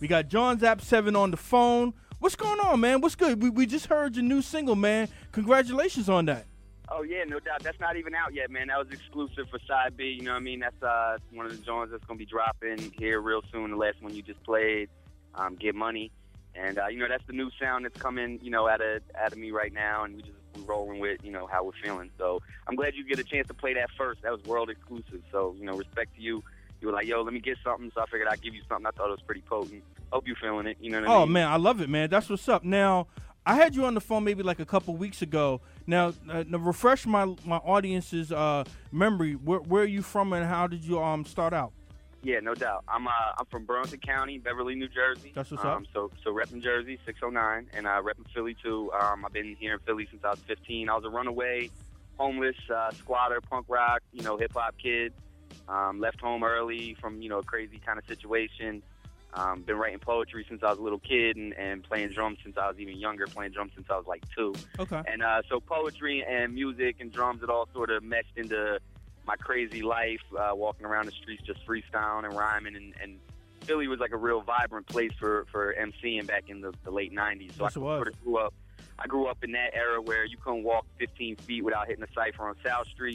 We got John Zap 7 on the phone. What's going on, man? What's good? We just heard your new single, man. Congratulations on that. Oh, yeah, no doubt. That's not even out yet, man. That was exclusive for Side B. You know what I mean? That's one of the joints that's going to be dropping here real soon. The last one you just played, Get Money. And, that's the new sound that's coming, out of me right now. And we're rolling with, how we're feeling. So I'm glad you get a chance to play that first. That was world exclusive. So, respect to you. You were like, yo, let me get something. So I figured I'd give you something. I thought it was pretty potent. Hope you're feeling it. You know what I mean? Oh, man, I love it, man. That's what's up. Now, I had you on the phone maybe like a couple weeks ago. Now, refresh my audience's memory. Where are you from and how did you start out? Yeah, no doubt. I'm from Burlington County, Beverly, New Jersey. That's what's up. So repping Jersey, 609, and repping Philly too. I've been here in Philly since I was 15. I was a runaway, homeless, squatter, punk rock, hip hop kid. Left home early from a crazy kind of situation. Been writing poetry since I was a little kid and playing drums since I was even younger, playing drums since I was like 2. Okay. And so poetry and music and drums, it all sort of meshed into my crazy life, walking around the streets just freestyling and rhyming. And Philly was like a real vibrant place for MCing back in the late 90s. So yes, I sort of grew up in that era where you couldn't walk 15 feet without hitting a cipher on South Street.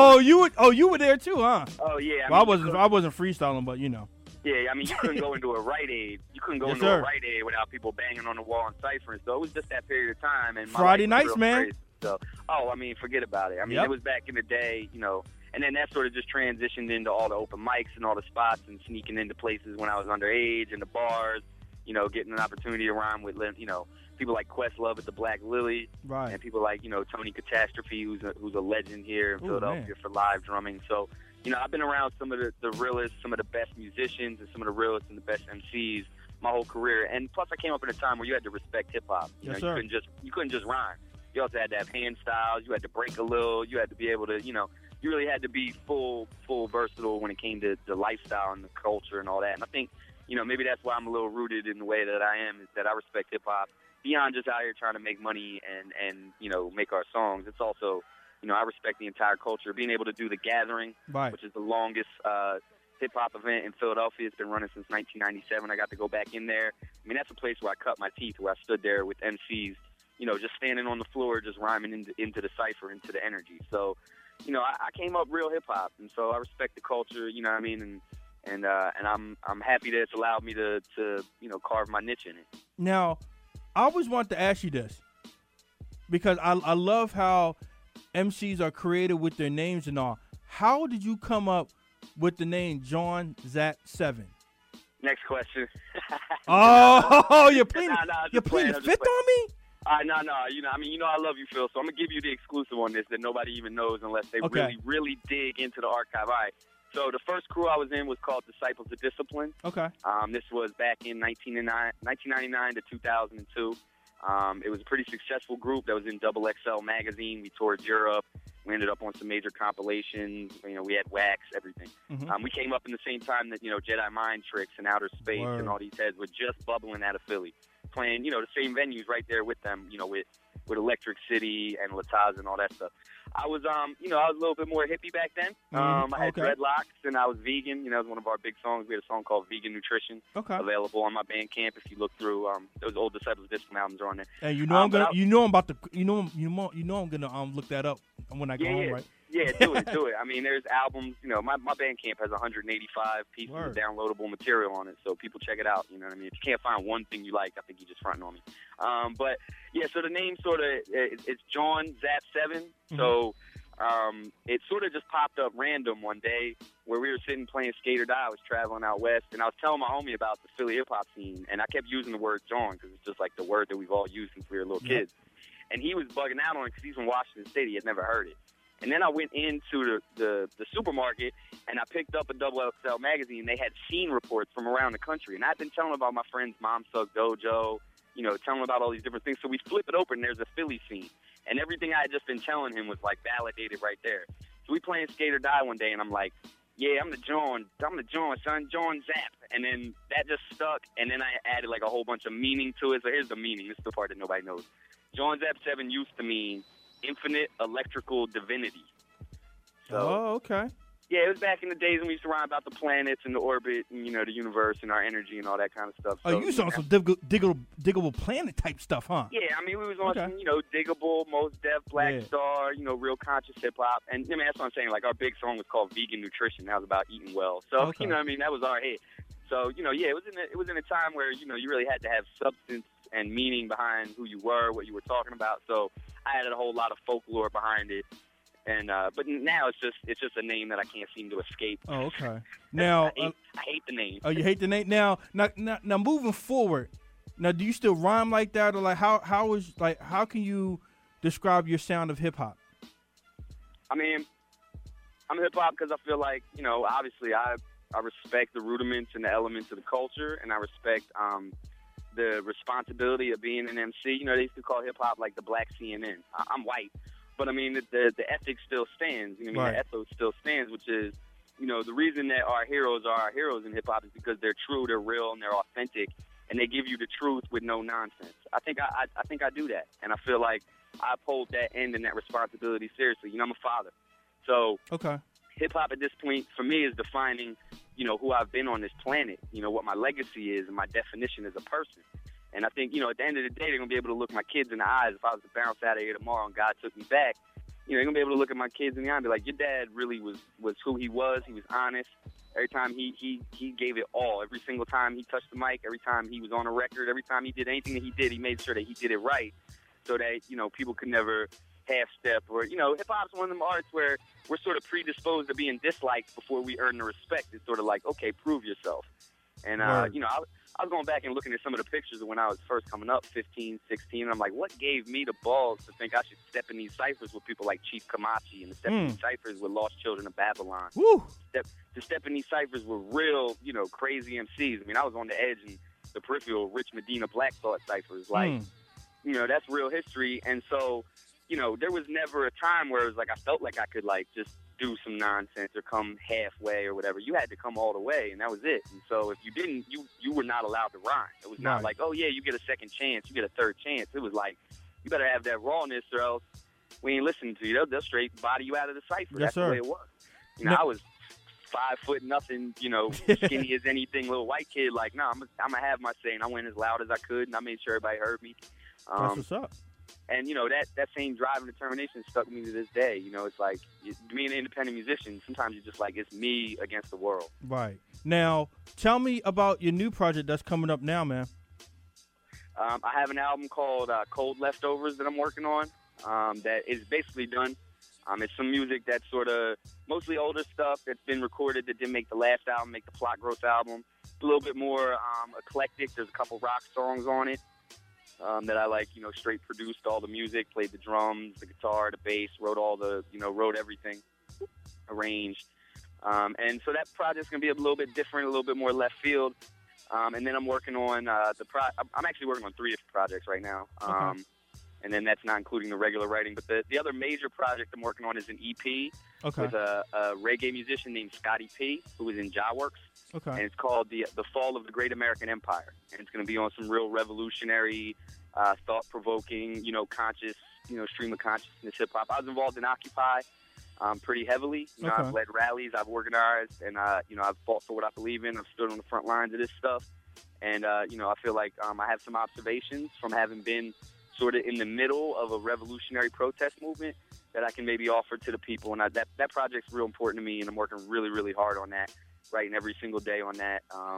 You were there too, huh? Oh, yeah. I wasn't freestyling, but Yeah, I mean, you couldn't go into a Rite Aid. You couldn't go into a Rite Aid without people banging on the wall and ciphering. So it was just that period of time. And my Friday life was nights, real man. crazy. So, forget about it. I mean, It was back in the day, and then that sort of just transitioned into all the open mics and all the spots and sneaking into places when I was underage, in the bars, getting an opportunity to rhyme with, people like Questlove at the Black Lily. Right. And people like, Tony Catastrophe, who's a legend here in Philadelphia man. for live drumming. So, I've been around some of the realest, some of the best musicians, and some of the realest and the best MCs my whole career. And plus, I came up in a time where you had to respect hip hop. Yes, sir. You couldn't just rhyme. You also had to have hand styles. You had to break a little. You had to be able to, you really had to be full versatile when it came to the lifestyle and the culture and all that. And I think, maybe that's why I'm a little rooted in the way that I am, is that I respect hip hop beyond just out here trying to make money and make our songs. It's also, I respect the entire culture. Being able to do The Gathering, right, which is the longest hip-hop event in Philadelphia. It's been running since 1997. I got to go back in there. I mean, that's a place where I cut my teeth, where I stood there with MCs, just standing on the floor, just rhyming into the cipher, into the energy. So, I came up real hip-hop, and so I respect the culture, you know what I mean? And I'm happy that it's allowed me to carve my niche in it. Now, I always want to ask you this, because I love how MCs are creative with their names and all. How did you come up with the name John Zap 7? Next question. You're playing the fifth on me? No. I love you, Phil. So I'm gonna give you the exclusive on this that nobody even knows unless they really dig into the archive. All right. So the first crew I was in was called Disciples of Discipline. Okay. This was back in 1999 to 2002. It was a pretty successful group that was in Double XL magazine. We toured Europe. We ended up on some major compilations. We had Wax, everything. Mm-hmm. We came up in the same time that, Jedi Mind Tricks and Outer Space Word. and all these heads were just bubbling out of Philly, playing, the same venues right there with them, with Electric City and Lataz and all that stuff. I was, I was a little bit more hippie back then. I had dreadlocks and I was vegan. It was one of our big songs. We had a song called Vegan Nutrition available on my Bandcamp. If you look through, those old Disciples of Discipline albums are on there. And I'm gonna look that up when I go home, right? Yeah, do it. I mean, there's albums, my Bandcamp has 185 pieces of downloadable material on it, so people check it out, you know what I mean? If you can't find one thing you like, I think you're just fronting on me. But, yeah, so the name sort of, it's John Zap 7, so it sort of just popped up random one day where we were sitting playing Skate or Die. I was traveling out west, and I was telling my homie about the Philly hip-hop scene, and I kept using the word John because it's just like the word that we've all used since we were little kids. And he was bugging out on it because he's from Washington State. He had never heard it. And then I went into the supermarket, and I picked up a Double XL magazine. They had scene reports from around the country. And I'd been telling about my friend's Mom Suck Dojo, telling him about all these different things. So we flip it open, and there's a Philly scene. And everything I had just been telling him was, validated right there. So we playing Skate or Die one day, and I'm like, yeah, I'm the John, son, John Zap. And then that just stuck, and then I added, a whole bunch of meaning to it. So here's the meaning. This is the part that nobody knows. John Zap 7 used to mean infinite electrical divinity. So, okay. Yeah, it was back in the days when we used to rhyme about the planets and the orbit and, the universe and our energy and all that kind of stuff. Oh, you was on some diggable planet type stuff, huh? Yeah, I mean, we was on some, Diggable, Mos Def, Black Star, real conscious hip-hop. And, that's what I'm saying. Like, our big song was called Vegan Nutrition. That was about eating well. So, that was our hit. So, it was in a time where, you really had to have substance and meaning behind who you were, what you were talking about. So I added a whole lot of folklore behind it. And but now it's just a name that I can't seem to escape. Oh, okay. Now I hate the name. Oh, you hate the name. Now moving forward. Now, do you still rhyme like that, or like how can you describe your sound of hip hop? I mean, I'm hip hop because I feel like obviously I respect the rudiments and the elements of the culture, and I respect the responsibility of being an MC. They used to call hip hop like the black CNN. I'm white. But, I mean, the ethic still stands. The ethos still stands, which is, the reason that our heroes are our heroes in hip-hop is because they're true, they're real, and they're authentic, and they give you the truth with no nonsense. I think I do that, and I feel like I uphold that end and that responsibility seriously. I'm a father. So hip-hop at this point, for me, is defining, who I've been on this planet, what my legacy is and my definition as a person. And I think, at the end of the day, they're going to be able to look my kids in the eyes. If I was to bounce out of here tomorrow and God took me back, they're going to be able to look at my kids in the eye and be like, your dad really was who he was. He was honest. Every time he gave it all. Every single time he touched the mic, every time he was on a record, every time he did anything that he did, he made sure that he did it right so that, people could never half-step. Or, hip-hop's one of them arts where we're sort of predisposed to being disliked before we earn the respect. It's sort of like, okay, prove yourself. And, I was going back and looking at some of the pictures of when I was first coming up, 15, 16, and I'm like, what gave me the balls to think I should step in these ciphers with people like Chief Kamachi and to step in these ciphers with Lost Children of Babylon? Woo! To step in these ciphers with real, crazy MCs. I mean, I was on the edge in the peripheral Rich Medina Black Thought ciphers. Like, that's real history. And so, there was never a time where it was like I felt like I could, like, just do some nonsense or come halfway or whatever. You had to come all the way, and that was it. And so if you didn't, you were not allowed to rhyme. It was not like, oh, yeah, you get a second chance, you get a third chance. It was like, you better have that rawness or else we ain't listening to you. They'll straight body you out of the cipher. That's the way it was. I was 5 foot nothing, skinny as anything, little white kid. Like, no, I'm going to have my say, and I went as loud as I could, and I made sure everybody heard me. That's what's up. And, that same drive and determination stuck with me to this day. It's like, being an independent musician, sometimes you're just like, it's me against the world. Right. Now, tell me about your new project that's coming up now, man. I have an album called Cold Leftovers that I'm working on that is basically done. It's some music that's sort of mostly older stuff that's been recorded that didn't make the last album, make the Plot Growth album. It's a little bit more eclectic. There's a couple rock songs on it. That I straight produced all the music, played the drums, the guitar, the bass, wrote all the, wrote everything, arranged. And so that project's going to be a little bit different, a little bit more left field. And then I'm working on I'm actually working on 3 different projects right now. And then that's not including the regular writing. But the other major project I'm working on is an EP with a reggae musician named Scotty P, who is in Jawworks. And it's called the Fall of the Great American Empire. And it's going to be on some real revolutionary, thought-provoking, conscious, stream of consciousness hip-hop. I was involved in Occupy pretty heavily. I've led rallies, I've organized, and, I've fought for what I believe in. I've stood on the front lines of this stuff. And, I feel like I have some observations from having been sort of in the middle of a revolutionary protest movement that I can maybe offer to the people. And that project's real important to me, and I'm working really, really hard on that, writing every single day on that.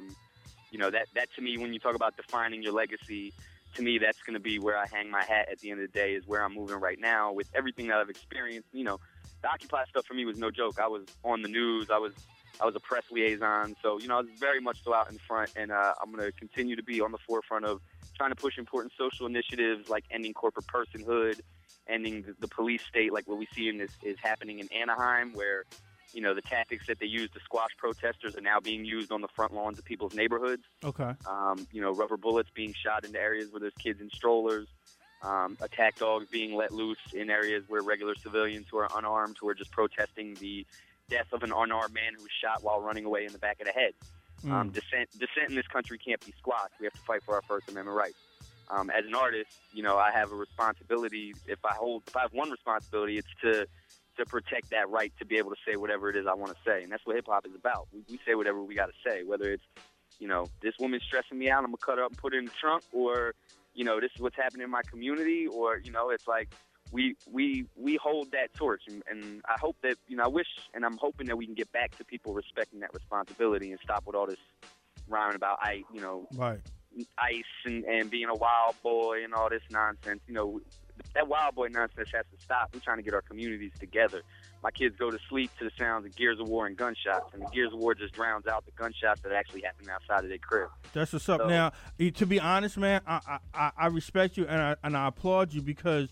That to me, when you talk about defining your legacy, to me, that's going to be where I hang my hat at the end of the day, is where I'm moving right now with everything that I've experienced. The Occupy stuff for me was no joke. I was on the news. I was a press liaison. So, I was very much so out in front, and I'm going to continue to be on the forefront of trying to push important social initiatives like ending corporate personhood, ending the police state, like what we see is happening in Anaheim, where the tactics that they use to squash protesters are now being used on the front lawns of people's neighborhoods. Rubber bullets being shot into areas where there's kids in strollers, attack dogs being let loose in areas where regular civilians who are unarmed, who are just protesting the death of an unarmed man who was shot while running away in the back of the head. Dissent in this country can't be squashed. We have to fight for our First Amendment rights. As an artist, I have a responsibility. If I have one responsibility, it's to to protect that right to be able to say whatever it is I want to say. And that's what hip-hop is about. We say whatever we got to say, whether it's, this woman's stressing me out, I'm going to cut her up and put her in the trunk, or, this is what's happening in my community, or, it's like we hold that torch. And I hope that, I wish and I'm hoping that we can get back to people respecting that responsibility and stop with all this rhyming about, right. ice and being a wild boy and all this nonsense. That wild boy nonsense has to stop. We're trying to get our communities together. My kids go to sleep to the sounds of Gears of War and gunshots, and the Gears of War just drowns out the gunshots that actually happen outside of their crib. That's what's up. So, now, to be honest, man, I respect you and I applaud you, because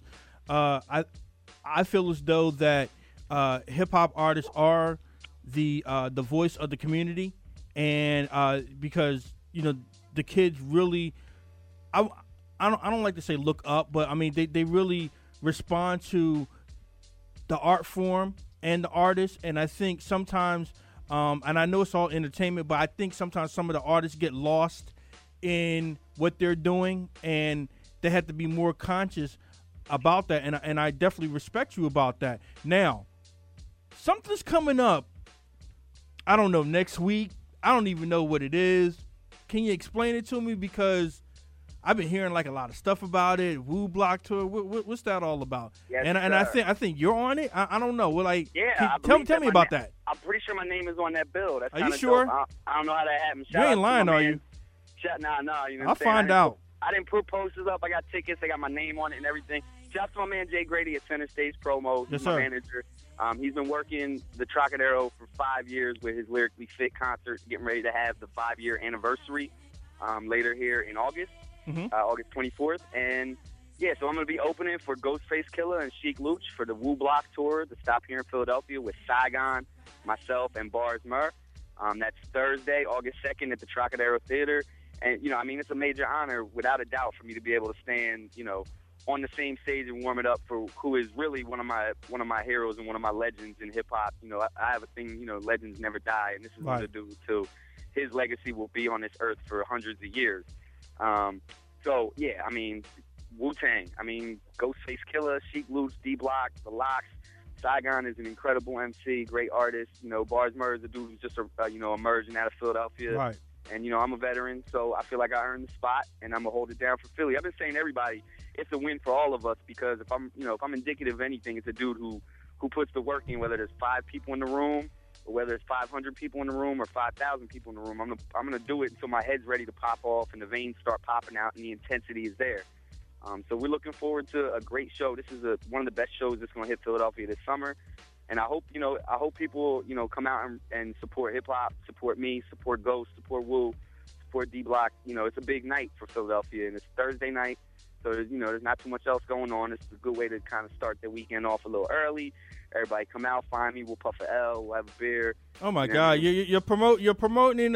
I feel as though that hip hop artists are the voice of the community, and because the kids really, I don't like to say look up, but I mean they really respond to the art form and the artist. And I think sometimes, and I know it's all entertainment, but I think sometimes some of the artists get lost in what they're doing, and they have to be more conscious about that. And I definitely respect you about that. Now, something's coming up. I don't know, next week. I don't even know what it is. Can you explain it to me? Because I've been hearing like a lot of stuff about it. Woo Block Tour. What's that all don't Yes, and I think you're on it. I don't know. Well, like, yeah, tell me about that. I'm pretty sure my name is on that bill. That's Are you sure? Dope. I don't know how that happened. You ain't lying, are you? Nah. I'll find out. I didn't put posters up. I got tickets. I got my name on it and everything. Shout out to my man Jay Grady at Center Stage Promo. He's my manager. He's been working the Trocadero for 5 years with his Lyrically Fit concert, getting ready to have the 5-year anniversary later here in August, August 24th. And, yeah, so I'm going to be opening for Ghostface Killah and Sheek Louch for the Woo Block Tour, the stop here in Philadelphia with Saigon, myself, and Bars Murr. That's Thursday, August 2nd at the Trocadero Theater. And, it's a major honor, without a doubt, for me to be able to stand, on the same stage and warm it up for who is really one of my heroes and one of my legends in hip hop. I have a thing, legends never die, and this is what to do too. His legacy will be on this earth for hundreds of years. So yeah, Wu-Tang. Ghostface Killah, Sheek Louch, D-Block, The Lox. Saigon is an incredible MC, great artist. Bars Murr is a dude who's just emerging out of Philadelphia. Right. And, I'm a veteran, so I feel like I earned the spot, and I'm going to hold it down for Philly. I've been saying to everybody, it's a win for all of us, because if I'm indicative of anything, it's a dude who puts the work in, whether there's 5 people in the room, or whether it's 500 people in the room, or 5,000 people in the room. I'm gonna do it until my head's ready to pop off and the veins start popping out and the intensity is there. So we're looking forward to a great show. This is one of the best shows that's going to hit Philadelphia this summer. And I hope people, come out and support hip-hop, support me, support Ghost, support Woo, support D-Block. It's a big night for Philadelphia, and it's Thursday night, so there's not too much else going on. It's a good way to kind of start the weekend off a little early. Everybody come out, find me. We'll puff a L. We'll have a beer. Oh, my God. You're promoting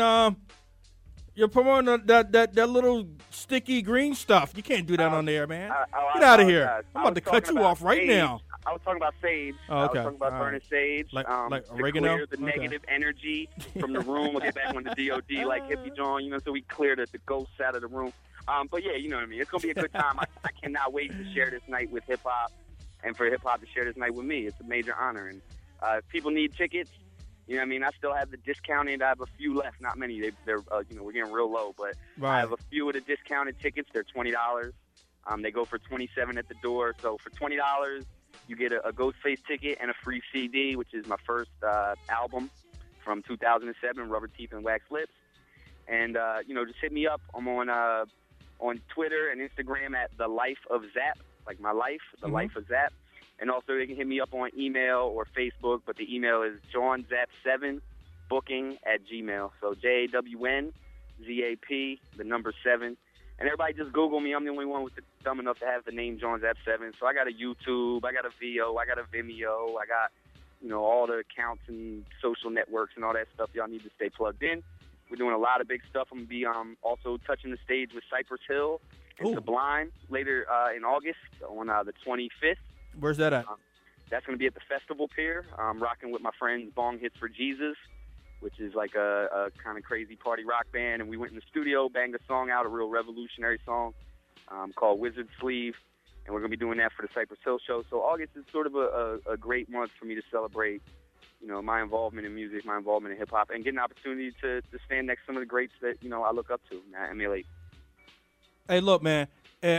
that little sticky green stuff. You can't do that on there, man. Get out of here. I'm about to cut you off right now. I was talking about sage. Oh, okay. I was talking about burning sage. Like oregano? To clear the negative energy from the room. We'll get back on the DOD like Hippie John, so we clear the ghosts out of the room. But, yeah, you know what I mean. It's going to be a good time. I cannot wait to share this night with hip-hop and for hip-hop to share this night with me. It's a major honor. And if people need tickets, I still have the discounted. I have a few left, not many. They're we're getting real low. But I have a few of the discounted tickets. They're $20. They go for $27 at the door. So for $20, you get a Ghostface ticket and a free CD, which is my first album from 2007, Rubber Teeth and Wax Lips. And, just hit me up. I'm on Twitter and Instagram at The Life of Zap, like my life, The Life of Zap. And also they can hit me up on email or Facebook, but the email is JawnZap7booking@gmail. So JAWNZAP, the number 7. And everybody just Google me. I'm the only one dumb enough to have the name John Zap 7. So I got a YouTube, I got a VO, I got a Vimeo, I got, all the accounts and social networks and all that stuff. Y'all need to stay plugged in. We're doing a lot of big stuff. I'm going to be also touching the stage with Cypress Hill and Sublime later in August on the 25th. Where's that at? That's going to be at the Festival Pier. I'm rocking with my friends Bong Hits for Jesus, which is like a kind of crazy party rock band. And we went in the studio, banged a song out, a real revolutionary song called Wizard Sleeve. and we're going to be doing that for the Cypress Hill show. So August is sort of a great month for me to celebrate, you know, my involvement in music, my involvement in hip-hop, and get an opportunity to stand next to some of the greats that, you know, I look up to and I emulate. Hey, look, man,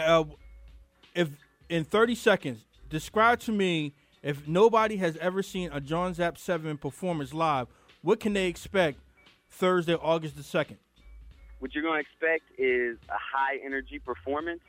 if in 30 seconds, describe to me, if nobody has ever seen a John Zapp 7 performance live, what can they expect Thursday, August the 2nd? What you're going to expect is a high-energy performance,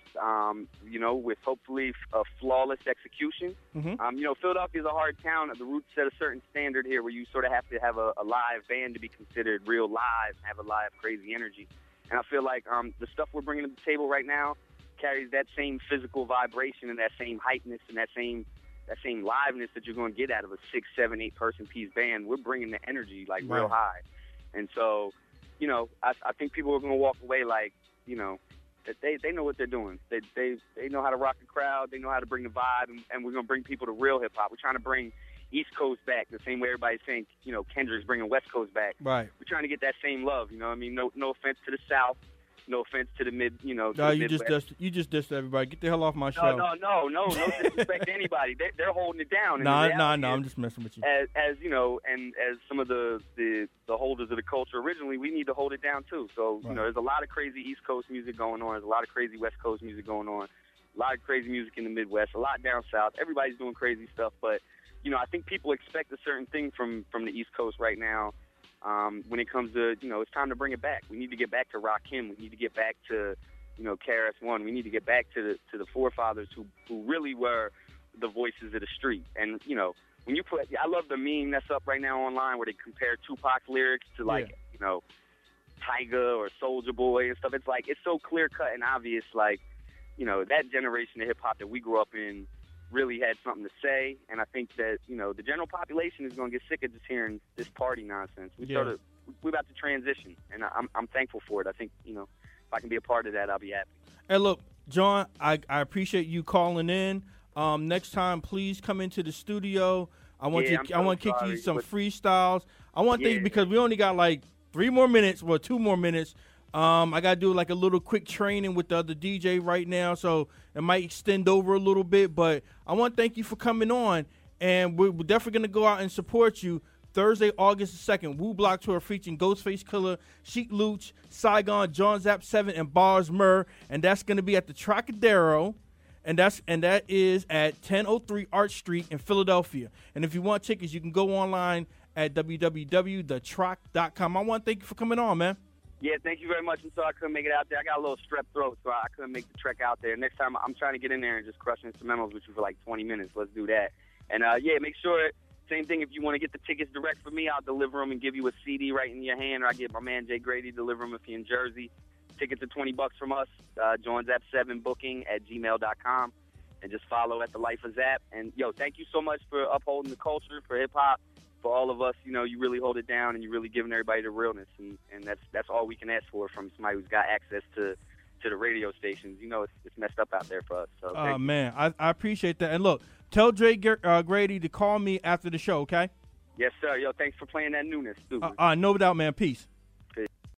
you know, with hopefully a flawless execution. Mm-hmm. You know, Philadelphia is a hard town. The Roots set a certain standard here where you sort of have to have a live band to be considered real live, have a live crazy energy. And I feel like the stuff we're bringing to the table right now carries that same physical vibration and that same hypeness and that same liveness that you're going to get out of a 6, 7, 8 person piece band. We're bringing the energy like real high. And so, you know, I think people are going to walk away like, you know, that they know what they're doing. They know how to rock the crowd. They know how to bring the vibe, and we're going to bring people to real hip-hop. We're trying to bring East Coast back the same way everybody's saying, you know, Kendrick's bringing West Coast back. Right. We're trying to get that same love, you know what I mean? No offense to the South. No offense to the mid, you know. No, you just dissed everybody. Get the hell off my show. No disrespect to anybody. They're holding it down. No, I'm just messing with you. As you know, and as some of the holders of the culture originally, we need to hold it down too. So you know, there's a lot of crazy East Coast music going on. There's a lot of crazy West Coast music going on. A lot of crazy music in the Midwest. A lot down south. Everybody's doing crazy stuff, but you know, I think people expect a certain thing from the East Coast right now. When it comes to, you know, it's time to bring it back. We need to get back to Rakim. We need to get back to, you know, KRS-One. We need to get back to the forefathers who really were the voices of the street. And, you know, when you put, I love the meme that's up right now online where they compare Tupac's lyrics to, like, you know, Tyga or Soulja Boy and stuff. It's like, it's so clear-cut and obvious, like, you know, that generation of hip-hop that we grew up in really had something to say, and I think that, you know, the general population is going to get sick of just hearing this party nonsense. We're about to transition, and I'm thankful for it. I think, you know, if I can be a part of that, I'll be happy. Hey, look, John, I appreciate you calling in. Next time, please come into the studio. I want to kick you some freestyles. I want to think, because we only got like 2 more minutes. I got to do like a little quick training with the other DJ right now, so it might extend over a little bit. But I want to thank you for coming on, and we're definitely going to go out and support you Thursday, August 2nd. Woo Block Tour featuring Ghostface Killah, Sheek Louch, Saigon, John Zapp 7, and Bars Murr, and that's going to be at the Trocadero, and that is at 1003 Arch Street in Philadelphia. And if you want tickets, you can go online at www.thetroc.com. I want to thank you for coming on, man. Yeah, thank you very much. I'm sorry I couldn't make it out there. I got a little strep throat, so I couldn't make the trek out there. Next time, I'm trying to get in there and just crush instrumentals with you for like 20 minutes. Let's do that. And, make sure, same thing, if you want to get the tickets direct from me, I'll deliver them and give you a CD right in your hand, or I get my man Jay Grady to deliver them if you're in Jersey. Tickets are $20 from us, johnzap7booking@gmail.com, and just follow at The Life of Zapp. And, thank you so much for upholding the culture, for hip-hop. For all of us, you know, you really hold it down, and you're really giving everybody the realness, and that's all we can ask for from somebody who's got access to the radio stations. You know, it's messed up out there for us. So, man, I appreciate that. And look, tell Dre Grady to call me after the show, okay? Yes, sir. Thanks for playing that newness, too. No doubt, man. Peace.